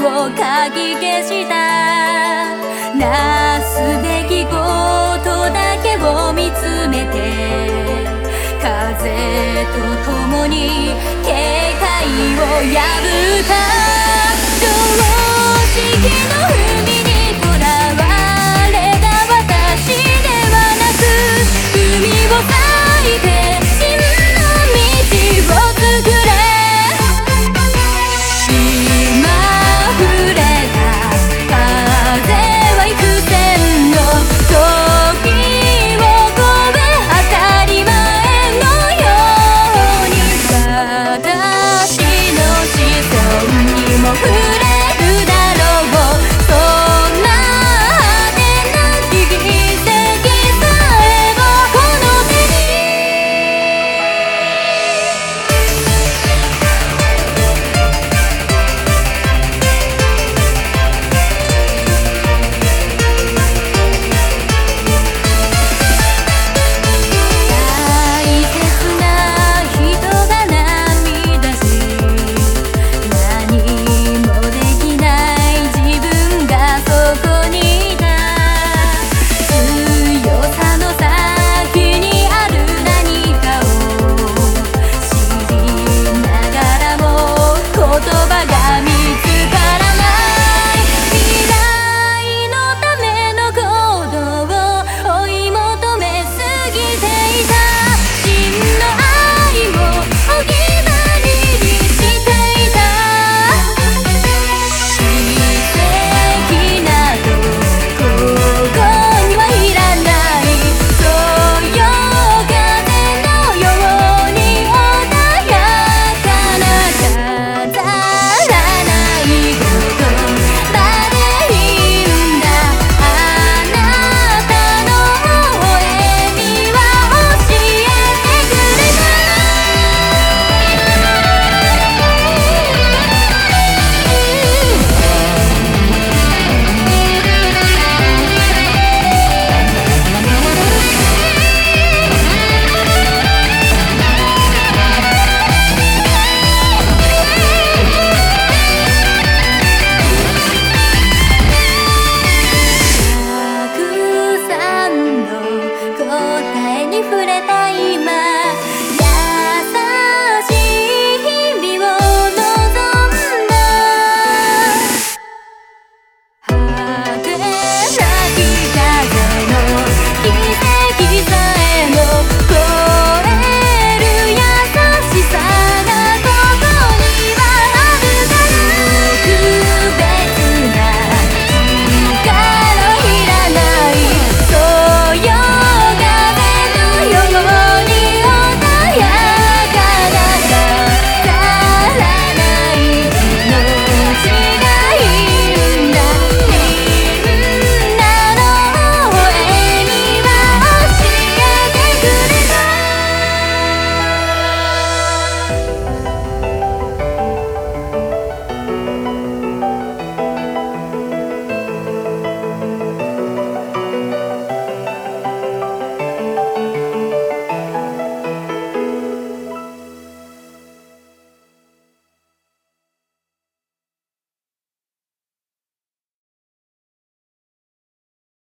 をかき消した。なすべきことだけを見つめて、風と共に警戒を破った。常識の海にとらわれた私ではなく、海を裂いて真の道を作れ。今触れた風は幾千の時を超え、当たり前のように私の子孫にも触れるだろう。そんな果てなき奇跡さえもこの手に。大切な人が涙し、何もできない自分がそこにいた。強さの先にある何かを知りながらも言葉が見つからない。未来のための行動を追い求めすぎていた。真の愛をお決まりにしていた。奇跡などここにはいらない。そよ風のように穏やかな、飾らないことまでいいんだ。あなたの微笑みは教えてくれた。たくさんの答えに触れた。